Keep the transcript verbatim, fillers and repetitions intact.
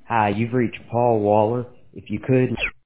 Hi, you've reached Paul Waller. If you could...